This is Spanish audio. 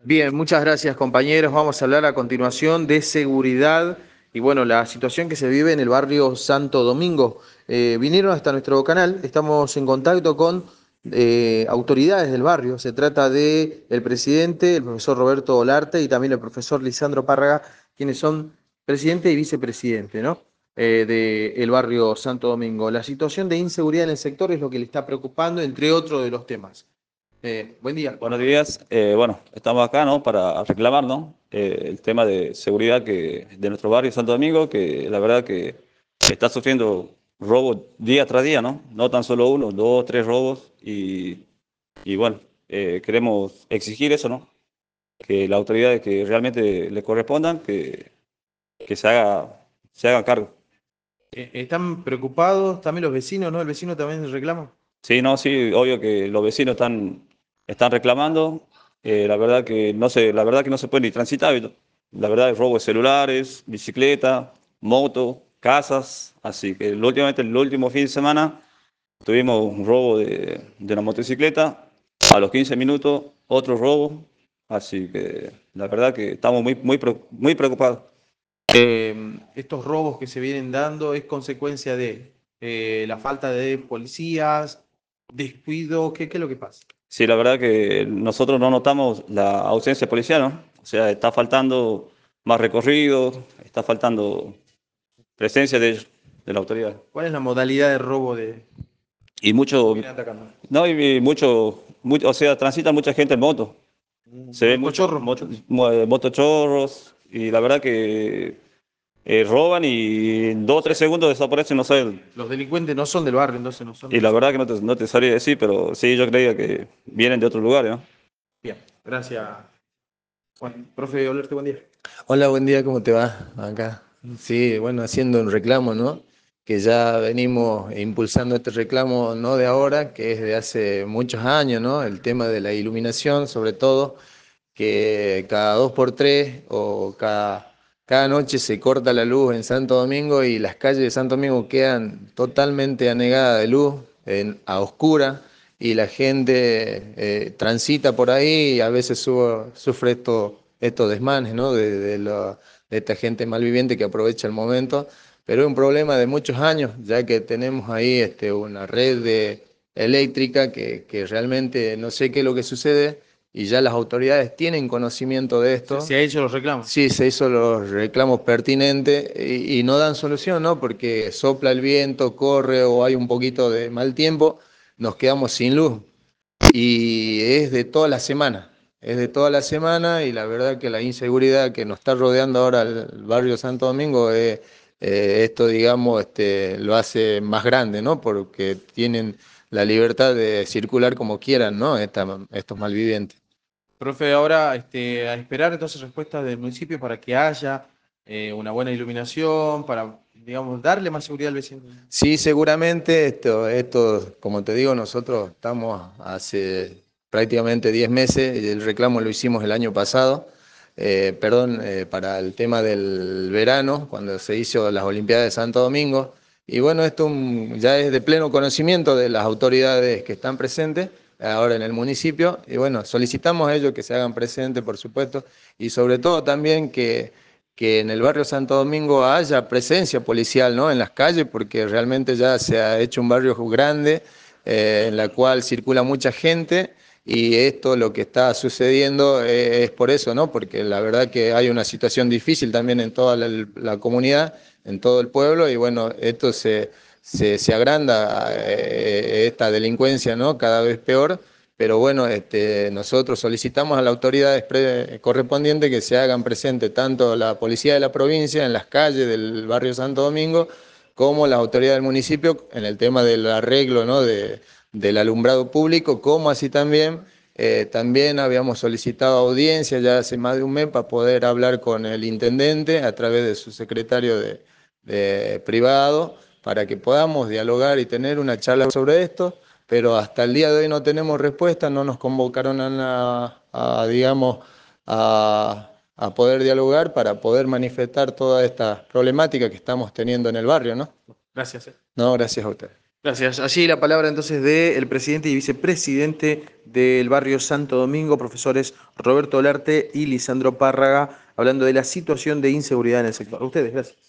Bien, muchas gracias compañeros. Vamos a hablar a continuación de seguridad y bueno, la situación que se vive en el barrio Santo Domingo. Vinieron hasta nuestro canal, estamos en contacto con autoridades del barrio. Se trata de el presidente, el profesor Roberto Olarte y también el profesor Lisandro Párraga, quienes son presidente y vicepresidente, ¿no? Del barrio Santo Domingo. La situación de inseguridad en el sector es lo que le está preocupando, entre otros de los temas. Buen día. Buenos días. Bueno, estamos acá, ¿no? Para reclamar, ¿no? El tema de seguridad de nuestro barrio Santo Domingo, que la verdad que está sufriendo robos día tras día, ¿no? No tan solo uno, dos, tres robos. Y bueno, queremos exigir eso, ¿no? Que las autoridades que realmente le correspondan, que se hagan cargo. ¿Están preocupados también los vecinos, no? ¿El vecino también reclama? Sí, no, sí, obvio que los vecinos están reclamando. La verdad que no se puede ni transitar. La verdad es robo de celulares, bicicleta, moto, casas. Así que últimamente, el último fin de semana, tuvimos un robo de una motocicleta. A los 15 minutos, otro robo. Así que la verdad que estamos muy preocupados. Estos robos que se vienen dando es consecuencia de la falta de policías, descuido, ¿qué es lo que pasa? Sí, la verdad que nosotros no notamos la ausencia policial, ¿no? O sea, está faltando más recorrido, está faltando presencia de la autoridad. ¿Cuál es la modalidad de robo de Y que mucho, vienen atacando? no, o sea, transita mucha gente en moto. Se ve mucho Motochorro. motochorros y la verdad que roban y en O dos o tres sea, segundos desaparecen, no sé. los delincuentes no son del barrio, entonces no son Y de la la zona. verdad que no te sabría decir, pero sí, yo creía que vienen de otros lugares, ¿no? Bien, gracias. Juan, profe Olerte, buen día. Hola, buen día, ¿cómo te va? Acá. Sí, bueno, haciendo un reclamo, ¿no? Que ya venimos impulsando este reclamo, no de ahora, que es de hace muchos años, ¿no? El tema de la iluminación, sobre todo, que cada dos por tres o cada noche se corta la luz en Santo Domingo y las calles de Santo Domingo quedan totalmente anegadas de luz, a oscura, y la gente transita por ahí y a veces sufre estos desmanes, ¿no? De esta gente malviviente que aprovecha el momento. Pero es un problema de muchos años, ya que tenemos ahí una red eléctrica que realmente no sé qué es lo que sucede y ya las autoridades tienen conocimiento de Se esto. ha hecho los reclamos. Sí, se hizo los reclamos pertinentes y no dan solución, ¿no? Porque sopla el viento, corre o hay un poquito de mal tiempo, nos quedamos sin luz. Y es de toda la semana, es de toda la semana y la verdad que la inseguridad que nos está rodeando ahora el barrio Santo Domingo, esto, digamos, lo hace más grande, ¿no? Porque tienen la libertad de circular como quieran, ¿no? Estos malvivientes. Profe, ahora a esperar entonces respuestas del municipio para que haya una buena iluminación, para, digamos, darle más seguridad al vecino. Sí, seguramente esto, como te digo, nosotros estamos hace prácticamente 10 meses, y el reclamo lo hicimos el año pasado, para el tema del verano, cuando se hizo las Olimpiadas de Santo Domingo. Y bueno, ya es de pleno conocimiento de las autoridades que están presentes ahora en el municipio. Y bueno, solicitamos a ellos que se hagan presentes, por supuesto, y sobre todo también que en el barrio Santo Domingo haya presencia policial, ¿no? En las calles, porque realmente ya se ha hecho un barrio grande, en la cual circula mucha gente y esto lo que está sucediendo es por eso, ¿no? Porque la verdad que hay una situación difícil también en toda la comunidad, en todo el pueblo y bueno, esto se agranda, esta delincuencia, ¿no? Cada vez peor. Pero bueno, nosotros solicitamos a las autoridades correspondientes que se hagan presentes tanto la policía de la provincia en las calles del barrio Santo Domingo como las autoridades del municipio en el tema del arreglo, ¿no? Del alumbrado público, como así también habíamos solicitado audiencia ya hace más de un mes para poder hablar con el intendente a través de su secretario de privado para que podamos dialogar y tener una charla sobre esto, pero hasta el día de hoy no tenemos respuesta, no nos convocaron digamos, a poder dialogar para poder manifestar toda esta problemática que estamos teniendo en el barrio, ¿no? Gracias. No, gracias a usted. Gracias. Allí la palabra entonces del presidente y vicepresidente del barrio Santo Domingo, profesores Roberto Olarte y Lisandro Párraga, hablando de la situación de inseguridad en el sector. A ustedes, gracias.